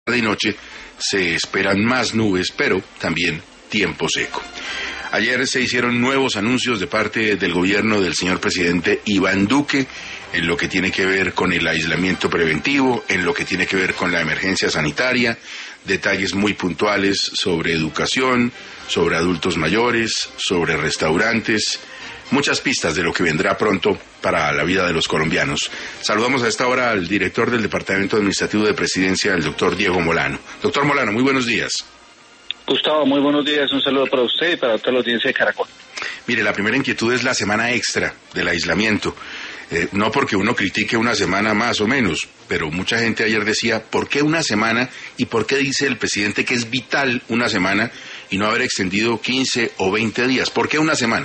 y noche se esperan más nubes, pero también tiempo seco. Ayer se hicieron nuevos anuncios de parte del gobierno del señor presidente Iván Duque en lo que tiene que ver con el aislamiento preventivo, en lo que tiene que ver con la emergencia sanitaria, detalles muy puntuales sobre educación, sobre adultos mayores, sobre restaurantes, muchas pistas de lo que vendrá pronto para la vida de los colombianos. Saludamos a esta hora al director del Departamento Administrativo de Presidencia, el doctor Diego Molano. Doctor Molano, muy buenos días. Gustavo, muy buenos días, un saludo para usted y para toda la audiencia de Caracol. Mire, la primera inquietud es la semana extra del aislamiento. No porque uno critique una semana más o menos, pero mucha gente ayer decía, ¿por qué una semana? ¿Y por qué dice el presidente que es vital una semana y no haber extendido 15 o 20 días? ¿Por qué una semana?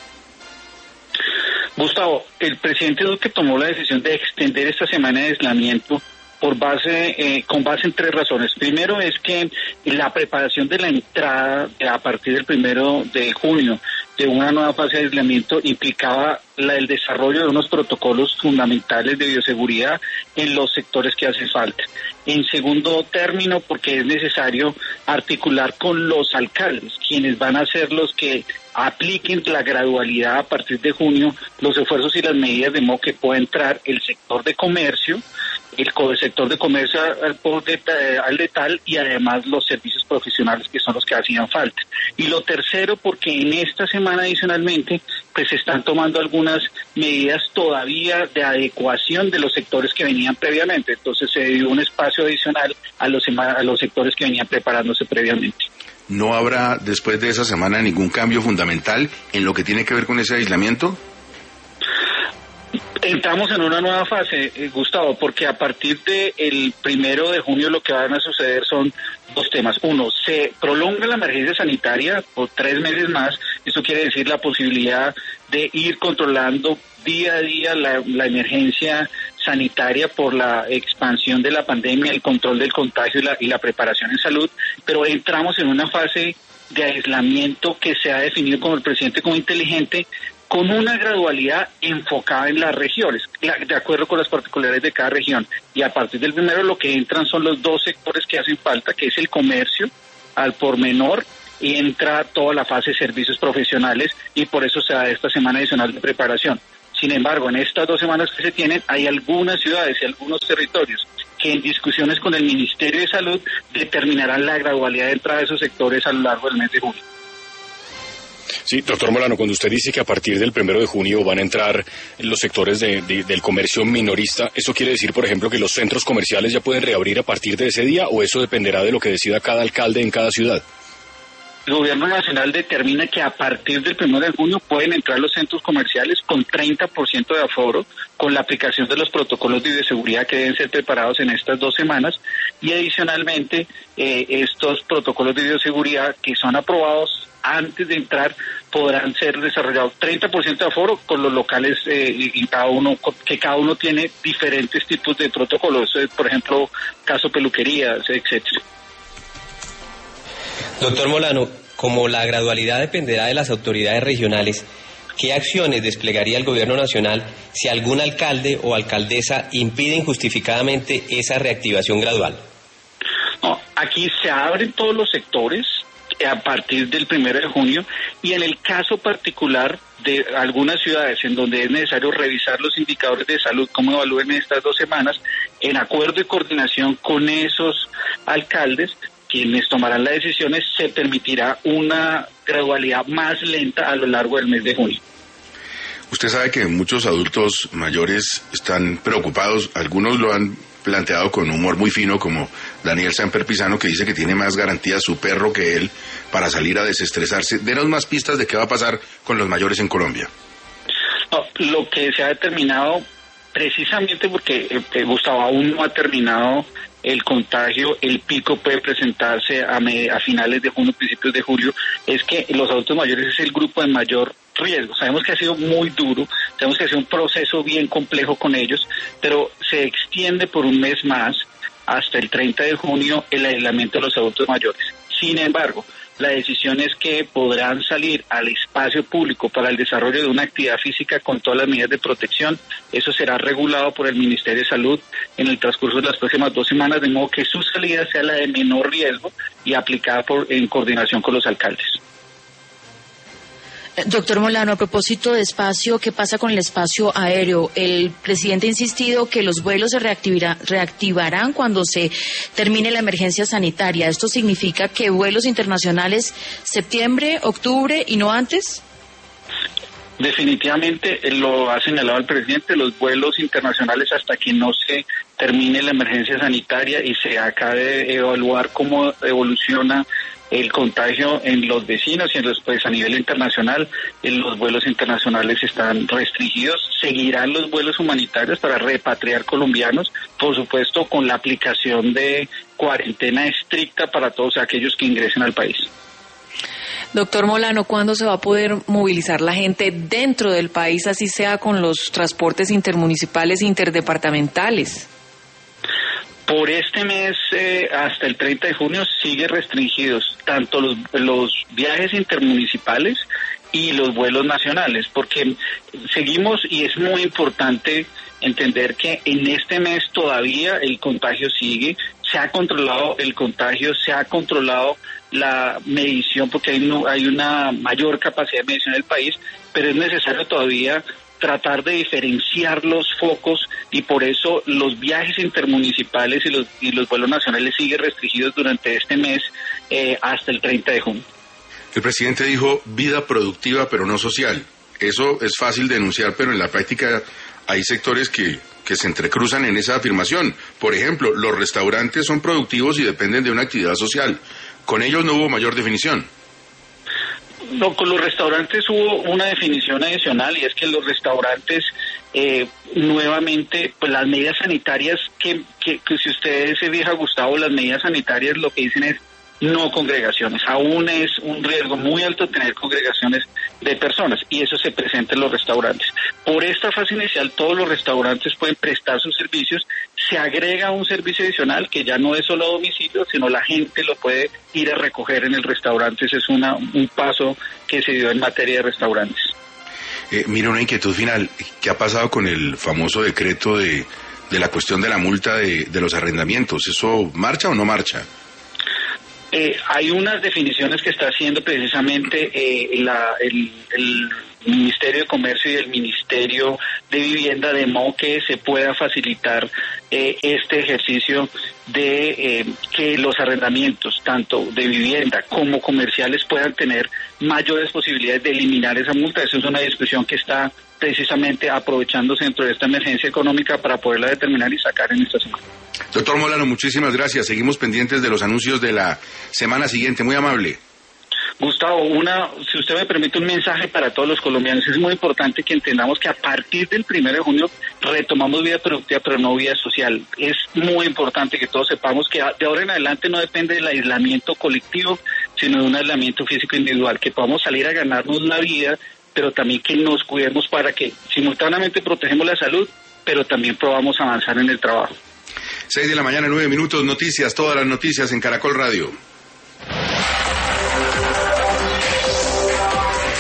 Gustavo, el presidente Duque tomó la decisión de extender esta semana de aislamiento con base en tres razones. Primero es que la preparación de la entrada a partir del 1 de junio de una nueva fase de aislamiento implicaba el desarrollo de unos protocolos fundamentales de bioseguridad en los sectores que hacen falta. En segundo término, porque es necesario articular con los alcaldes, quienes van a ser los que apliquen la gradualidad a partir de junio, los esfuerzos y las medidas de modo que pueda entrar el sector de comercio, el sector de comercio al letal y además los servicios profesionales que son los que hacían falta. Y lo tercero, porque en esta semana adicionalmente pues se están tomando algunas medidas todavía de adecuación de los sectores que venían previamente. Entonces se dio un espacio adicional a los sectores que venían preparándose previamente. ¿No habrá después de esa semana ningún cambio fundamental en lo que tiene que ver con ese aislamiento? Entramos en una nueva fase, Gustavo, porque a partir del 1 de junio lo que van a suceder son dos temas. Uno, se prolonga la emergencia sanitaria por 3 meses más. Eso quiere decir la posibilidad de ir controlando día a día la emergencia sanitaria por la expansión de la pandemia, el control del contagio y la preparación en salud. Pero entramos en una fase de aislamiento que se ha definido como el presidente como inteligente, con una gradualidad enfocada en las regiones, de acuerdo con las particularidades de cada región. Y a partir del 1 lo que entran son los dos sectores que hacen falta, que es el comercio al por menor, y entra toda la fase de servicios profesionales, y por eso se da esta semana adicional de preparación. Sin embargo, en estas 2 semanas que se tienen, hay algunas ciudades y algunos territorios que en discusiones con el Ministerio de Salud determinarán la gradualidad de entrada de esos sectores a lo largo del mes de junio. Sí, doctor Molano, cuando usted dice que a partir del 1 de junio van a entrar los sectores del comercio minorista, ¿eso quiere decir, por ejemplo, que los centros comerciales ya pueden reabrir a partir de ese día o eso dependerá de lo que decida cada alcalde en cada ciudad? El gobierno nacional determina que a partir del 1 de junio pueden entrar los centros comerciales con 30% de aforo, con la aplicación de los protocolos de bioseguridad que deben ser preparados en estas 2 semanas, y adicionalmente estos protocolos de bioseguridad que son aprobados antes de entrar podrán ser desarrollados 30% de aforo con los locales y cada uno tiene diferentes tipos de protocolos, por ejemplo, caso peluquerías, etcétera. Doctor Molano, como la gradualidad dependerá de las autoridades regionales, ¿qué acciones desplegaría el gobierno nacional si algún alcalde o alcaldesa impide injustificadamente esa reactivación gradual? No, aquí se abren todos los sectores a partir del 1 de junio y en el caso particular de algunas ciudades en donde es necesario revisar los indicadores de salud, cómo evalúen estas 2 semanas, en acuerdo y coordinación con esos alcaldes, quienes tomarán las decisiones, se permitirá una gradualidad más lenta a lo largo del mes de junio. Usted sabe que muchos adultos mayores están preocupados, algunos lo han planteado con humor muy fino, como Daniel Samper Pizano, que dice que tiene más garantías su perro que él para salir a desestresarse. Denos más pistas de qué va a pasar con los mayores en Colombia. No, lo que se ha determinado, precisamente porque Gustavo aún no ha terminado el contagio, el pico puede presentarse a finales de junio, principios de julio, es que los adultos mayores es el grupo de mayor riesgo. Sabemos que ha sido muy duro, sabemos que ha sido un proceso bien complejo con ellos, pero se extiende por un mes más, hasta el 30 de junio, el aislamiento de los adultos mayores. Sin embargo, la decisión es que podrán salir al espacio público para el desarrollo de una actividad física con todas las medidas de protección. Eso será regulado por el Ministerio de Salud en el transcurso de las próximas 2 semanas, de modo que su salida sea la de menor riesgo y aplicada en coordinación con los alcaldes. Doctor Molano, a propósito de espacio, ¿qué pasa con el espacio aéreo? El presidente ha insistido que los vuelos se reactivarán cuando se termine la emergencia sanitaria. ¿Esto significa que vuelos internacionales septiembre, octubre y no antes? Definitivamente lo ha señalado el presidente, los vuelos internacionales hasta que no se termine la emergencia sanitaria y se acabe de evaluar cómo evoluciona el contagio en los vecinos y a nivel internacional, los vuelos internacionales están restringidos. Seguirán los vuelos humanitarios para repatriar colombianos, por supuesto con la aplicación de cuarentena estricta para todos aquellos que ingresen al país. Doctor Molano, ¿cuándo se va a poder movilizar la gente dentro del país, así sea con los transportes intermunicipales e interdepartamentales? Por este mes, hasta el 30 de junio, sigue restringidos tanto los viajes intermunicipales y los vuelos nacionales, porque seguimos, y es muy importante entender que en este mes todavía el contagio sigue, se ha controlado el contagio, se ha controlado la medición, porque hay una mayor capacidad de medición en el país, pero es necesario todavía tratar de diferenciar los focos, y por eso los viajes intermunicipales y los vuelos nacionales siguen restringidos durante este mes hasta el 30 de junio. El presidente dijo vida productiva pero no social. Eso es fácil de enunciar, pero en la práctica hay sectores que se entrecruzan en esa afirmación. Por ejemplo, los restaurantes son productivos y dependen de una actividad social. Con ellos no hubo mayor definición. No, con los restaurantes hubo una definición adicional, y es que los restaurantes, nuevamente, pues las medidas sanitarias, que si ustedes se fija, Gustavo, las medidas sanitarias lo que dicen es no congregaciones. Aún es un riesgo muy alto tener congregaciones de personas, y eso se presenta en los restaurantes. Por esta fase inicial, todos los restaurantes pueden prestar sus servicios. Se agrega un servicio adicional que ya no es solo a domicilio, sino la gente lo puede ir a recoger en el restaurante. Ese es un paso que se dio en materia de restaurantes. Mira, una inquietud final. ¿Qué ha pasado con el famoso decreto de la cuestión de la multa de los arrendamientos? ¿Eso marcha o no marcha? Hay unas definiciones que está haciendo precisamente el Ministerio de Comercio y el Ministerio de Vivienda, de modo que se pueda facilitar este ejercicio de que los arrendamientos, tanto de vivienda como comerciales, puedan tener mayores posibilidades de eliminar esa multa. Esa es una discusión que está precisamente aprovechándose dentro de esta emergencia económica para poderla determinar y sacar en esta semana. Doctor Molano, muchísimas gracias. Seguimos pendientes de los anuncios de la semana siguiente. Muy amable. Gustavo, si usted me permite, un mensaje para todos los colombianos. Es muy importante que entendamos que a partir del 1 de junio retomamos vida productiva, pero no vida social. Es muy importante que todos sepamos que de ahora en adelante no depende del aislamiento colectivo, sino de un aislamiento físico individual, que podamos salir a ganarnos la vida, pero también que nos cuidemos para que simultáneamente protegemos la salud, pero también podamos avanzar en el trabajo. 6 de la mañana, 9 minutos, noticias, todas las noticias en Caracol Radio.